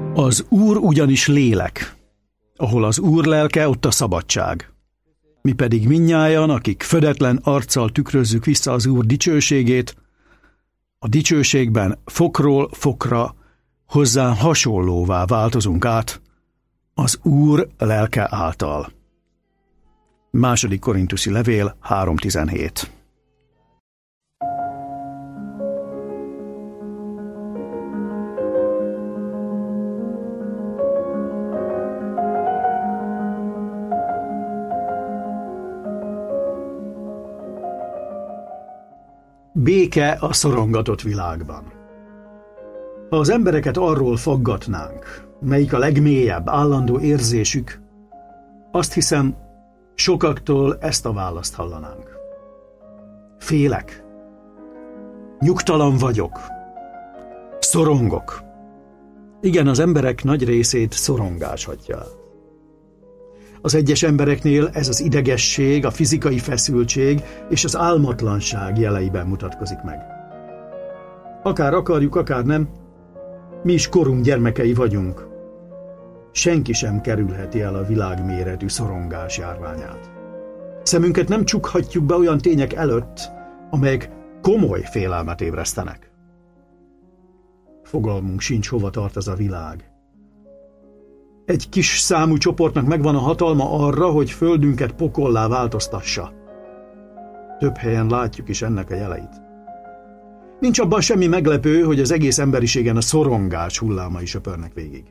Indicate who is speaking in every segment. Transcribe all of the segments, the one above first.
Speaker 1: Az Úr ugyanis lélek. Ahol az Úr lelke, ott a szabadság. Mi pedig mindnyájan, akik födetlen arccal tükrözzük vissza az Úr dicsőségét, a dicsőségben fokról fokra hozzá hasonlóvá változunk át az Úr lelke által. 2. Korinthusi levél 3.17. Béke a szorongatott világban. Ha az embereket arról faggatnánk, melyik a legmélyebb, állandó érzésük, azt hiszem, sokaktól ezt a választ hallanánk. Félek. Nyugtalan vagyok. Szorongok. Igen, az emberek nagy részét szorongás hagyja el. Az egyes embereknél ez az idegesség, a fizikai feszültség és az álmatlanság jeleiben mutatkozik meg. Akár akarjuk, akár nem, mi is korunk gyermekei vagyunk. Senki sem kerülheti el a világméretű szorongás járványát. Szemünket nem csukhatjuk be olyan tények előtt, amelyek komoly félelmet ébresztenek. Fogalmunk sincs, hova tart ez a világ. Egy kis számú csoportnak megvan a hatalma arra, hogy földünket pokollá változtassa. Több helyen látjuk is ennek a jeleit. Nincs abban semmi meglepő, hogy az egész emberiségen a szorongás hullámai söpörnek végig.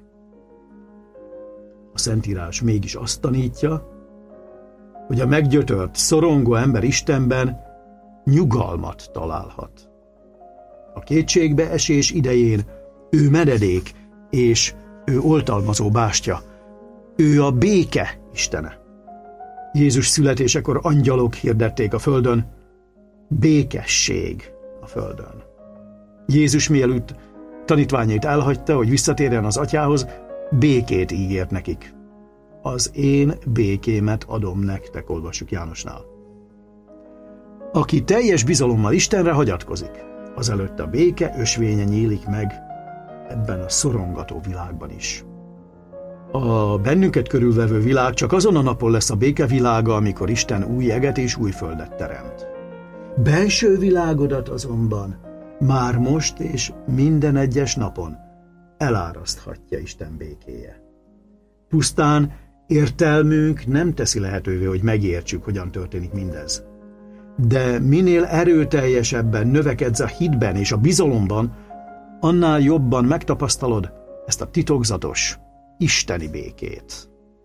Speaker 1: A Szentírás mégis azt tanítja, hogy a meggyötört, szorongó ember Istenben nyugalmat találhat. A kétségbe esés idején ő menedék és ő oltalmazó bástya. Ő a béke istene. Jézus születésekor angyalok hirdették a földön, békesség a földön. Jézus mielőtt tanítványait elhagyta, hogy visszatérjen az atyához, békét ígért nekik. Az én békémet adom nektek, olvassuk Jánosnál. Aki teljes bizalommal Istenre hagyatkozik, azelőtt a béke ösvénye nyílik meg ebben a szorongató világban is. A bennünket körülvevő világ csak azon a napon lesz a békevilága, amikor Isten új eget és új földet teremt. Belső világodat azonban már most és minden egyes napon eláraszthatja Isten békéje. Pusztán értelmünk nem teszi lehetővé, hogy megértsük, hogyan történik mindez. De minél erőteljesebben növekedsz a hitben és a bizalomban, annál jobban megtapasztalod ezt a titokzatos, isteni békét.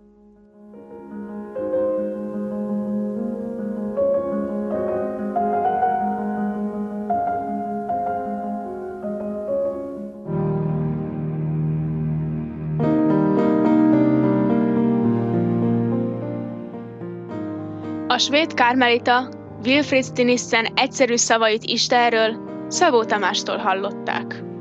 Speaker 2: A svéd karmelita Wilfrid Stinissen egyszerű szavait Istenről Szabó Tamástól hallották.